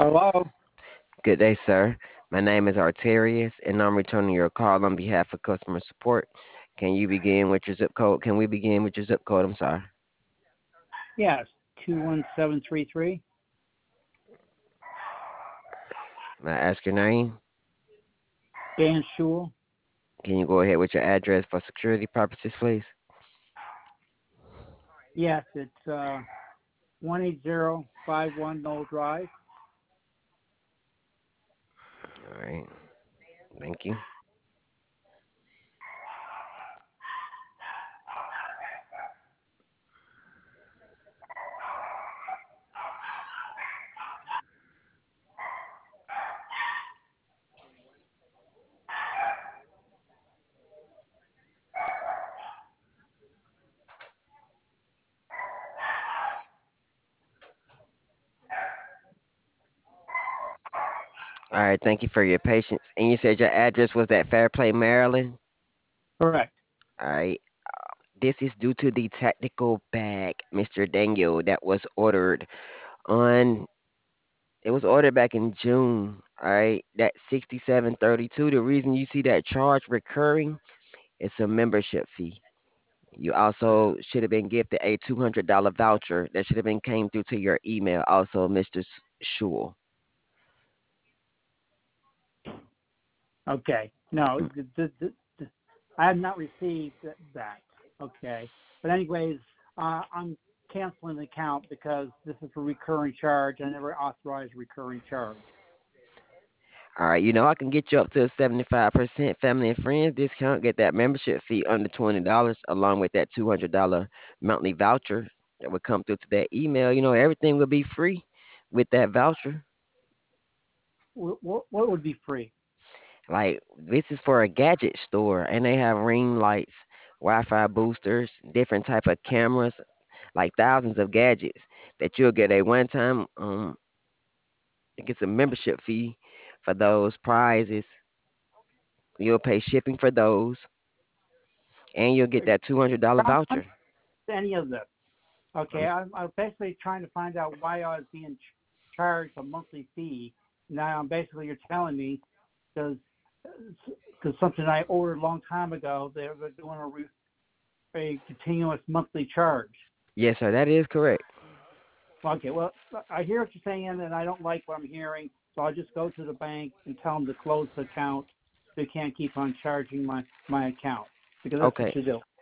Hello. Good day, sir. My name is Arterius, and I'm returning your call on behalf of customer support. Can you begin with your zip code? Can we begin with your zip code? I'm sorry. Yes, 21733. May I ask your name? Dan Shul. Can you go ahead with your address for security purposes, please? Yes, it's 18051 Knoll Drive. All right. Thank you. All right. Thank you for your patience. And you said your address was at Fairplay, Maryland? Correct. All right. This is due to the tactical bag, Mr. Daniel, that was ordered on. It was ordered back in June. All right. That 6732. The reason you see that charge recurring, it's a membership fee. You also should have been gifted a $200 voucher that should have been came through to your email. Also, Mr. Shul. Okay. No, I have not received that. Okay. But anyways, I'm canceling the account because this is a recurring charge. I never authorized a recurring charge. All right, I can get you up to a 75% family and friends discount. Get that membership fee under $20, along with that $200 monthly voucher that would come through to that email. Everything will be free with that voucher. What would be free? Like this is for a gadget store, and they have ring lights, Wi-Fi boosters, different type of cameras, like thousands of gadgets that you'll get a one-time. It gets a membership fee for those prizes. You'll pay shipping for those, and you'll get that $200 I'm not voucher. any of this. Okay. Um, I'm basically trying to find out why I was being charged a monthly fee. Now, basically, you're telling me because something I ordered a long time ago, they were doing a continuous monthly charge. yes, sir, that is correct. Okay, well, I hear what you're saying, and I don't like what I'm hearing, so I'll just go to the bank and tell them to close the account. They can't keep on charging my account because that's what Okay, you do.